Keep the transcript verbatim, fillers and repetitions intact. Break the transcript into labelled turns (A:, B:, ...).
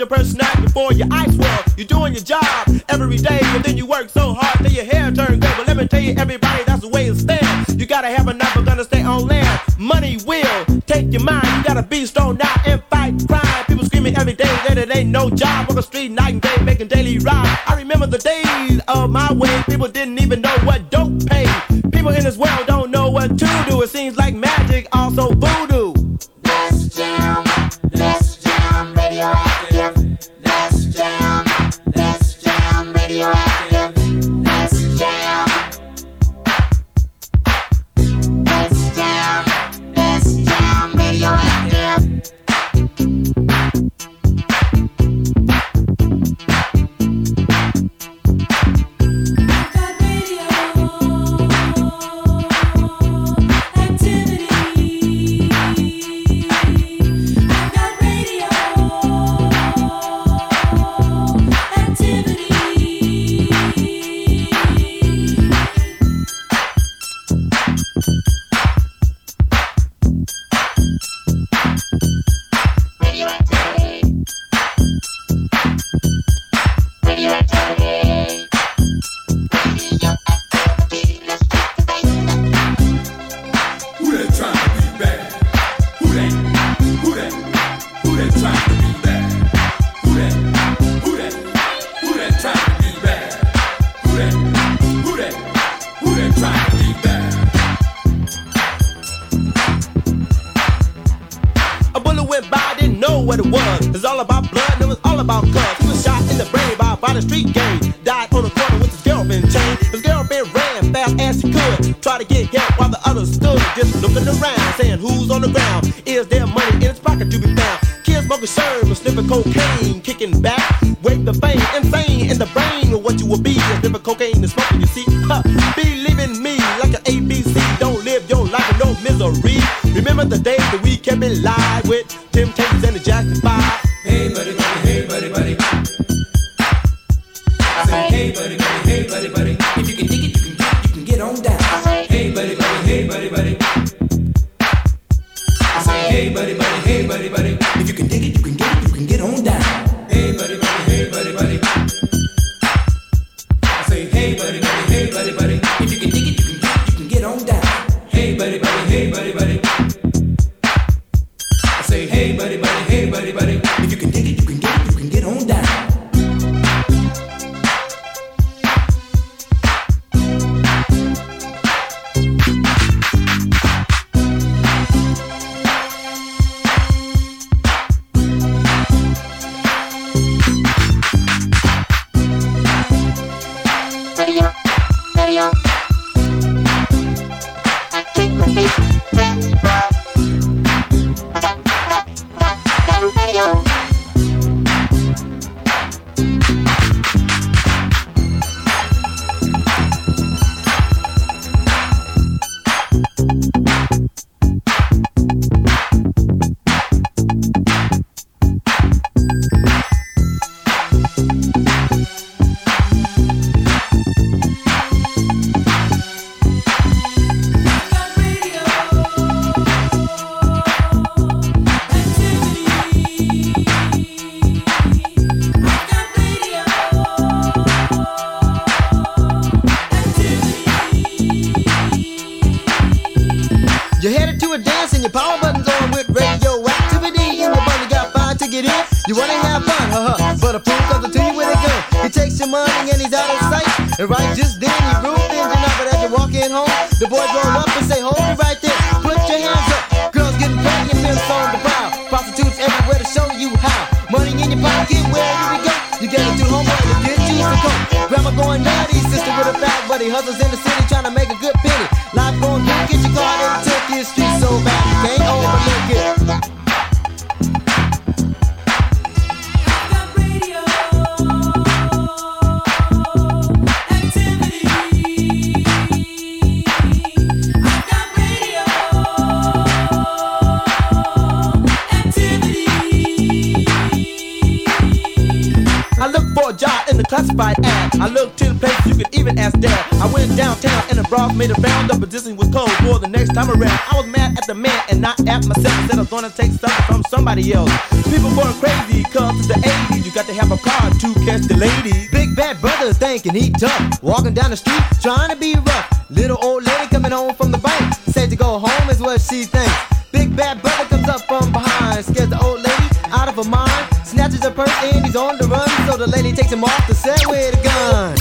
A: your purse snap before your eyes swell. You're doing your job every day, and then you work so hard till your hair turn gray. But let me tell you, everybody, that's the way it stands. You gotta have enough, but gonna stay on land. Money will take your mind. You gotta be strong now and fight crime. People screaming every day that it ain't no job. On the street night and day, making daily rhyme. I remember the days of my way. People didn't even know what dope paid. People in this world don't know what to do. It seems like magic, also voodoo.
B: Let's jam, let's jam, radioactive. Let's jam, let's jam, radioactive. Let's jam. Let's jam, let's jam, radioactive.
A: What it was, it's all about blood and it was all about cuz. He was shot in the brain by, by the street gang. Died on the corner with his girlfriend chained. His girlfriend ran fast as she could, try to get help while the others stood just looking around, saying who's on the ground. Is there money in his pocket to be found? Kids smoking serve and sniffing cocaine, kicking back, wake the fame, insane in the brain. What you will be is sniffing cocaine and smoking, you see. Huh. Believe in me like an A B C. Don't live your life in no misery. Remember the days that we kept it live with Temptations and the Jackson Five.
C: Hey buddy, buddy, hey buddy, buddy. I say hey buddy, buddy, hey buddy, buddy. If you can dig it, you can get, you can get on down. Hey buddy, buddy, hey buddy, buddy. I say hey buddy, buddy, hey buddy, buddy. If you can dig it, you can get, you can get on down. Hey buddy, buddy, hey buddy, buddy. I say hey buddy, buddy, hey buddy, buddy. If you can dig it, you can get, you can get on down. Hey buddy, buddy, hey buddy, buddy. I say hey buddy, buddy, hey buddy, buddy. If you can dig it, you can get it, you can get on down.
B: Radio, radio. I think we'll be friends, bro. Radio.
A: You're headed to a dance and your power button's on with radioactivity. And your buddy got fine to get in. You wanna have fun, haha, but a fool comes to you with a gun. He takes your money and he's out of sight. And right just then he roof engine up, but as you're walking home, the boys roll up and say, hold me right there, put your hands up. Girls getting paid and pimps on the prowl. Prostitutes everywhere to show you how. Money in your pocket, wherever we go. You get it to homeboy to get you some coke. Grandma going naughty, sister with a fat buddy. Hustles in the city trying to make a good penny. Life going good, get your card and took your street so bad you can't overlook it. Classified
D: certified ass. I looked to the place you could even ask dad. I went downtown and the bras made a round. The position was cold for the next time around. I was mad at the man and not at myself. I said I was gonna take something from somebody else. People going crazy cause it's the eighties. You got to have a car to catch the ladies.
A: Big bad brother thinking he tough, walking down the street trying to be rough. Little old lady coming home from the bank, said to go home is what she thinks. Big bad brother comes up from behind, scares the old lady out of her mind, snatches her purse and he's on the run. So the lady takes him off the set with a gun.